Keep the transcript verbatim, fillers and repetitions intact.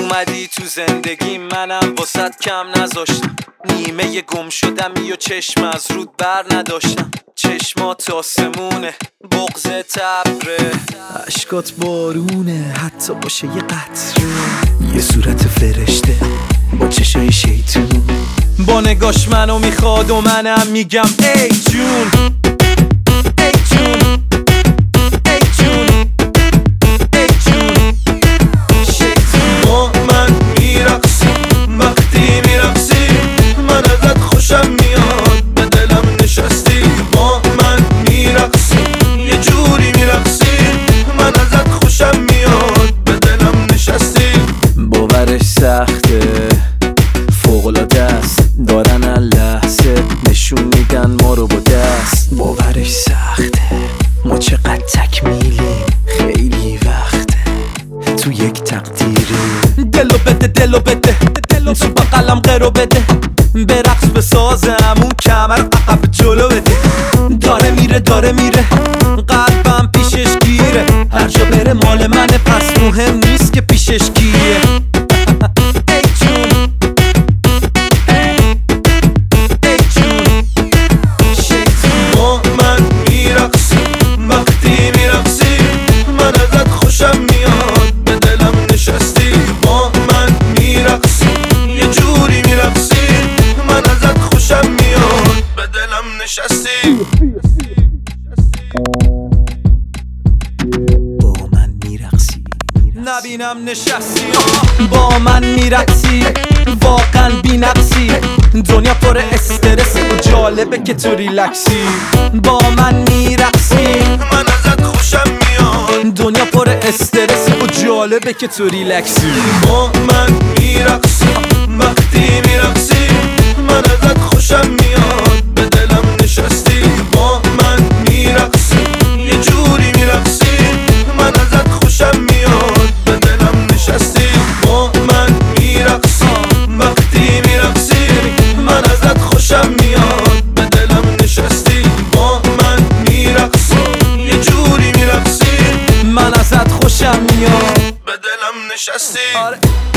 اومدی تو زندگی منم واسط کم نذاشتم، نیمه گم شدم و چشم از رود بر نداشتم. چشمات آسمونه، بغض تبره، عشقات بارونه، حتی باشه یه قطره. یه صورت فرشته با چشای شیطون، با نگاش منو میخواد و منم میگم ای جون ای جون ای جون ای جون. شیطون با من میرقصی، وقتی میرقصی من ازت خوشم میاد، به دلم نشستی. با من میرقصی، یه جوری میرقصی من ازت خوشم میاد، به دلم نشستی. باورش سخته، فوق‌العاده است، دارن لحظه نشون میدن ما رو با دست. باورش سخته، ما چقدر تکمیلیم، خیلی وقته تو یک تقدیری. دلو بده دلو بده تو بقلم قرو بده، برقص بسازم اون کمر عقب جلو بده. داره میره داره میره قلبم پیشش گیره، هر جا بره مال منه پس مهم نیست که پیشش کیه. ای جون ای جون. شیطون با من میرقصی، وقتی میرقصی من ازت خوشم میاد، به دلم نشستی. با من میرقصی، یه جوری میرقصی من ازت خوشم میاد، به دلم نشستی. با من میرقصی، نبینم نشستی با من میرقصی، واقعا بی نقصی. دنیا پر استرس و جالبه که تو ریلکسی. با من میرقصی من ازت خوشم میاد، دنیا پر استرس و جالبه که تو ریلکسی. با من میرقصی، وقتی میرقصی من ازت خوشم میاد، به دلم نشستی. با من میرقصی، یه جوری میرقصی من ازت خوشم میاد، به دلم نشستی. با من میرقصی، وقتی میرقصی من ازت خوشم میاد، به دلم نشستی. با من میرقصی، یه جوری میرقصی من ازت خوشم میاد، به دلم نشستی. آره.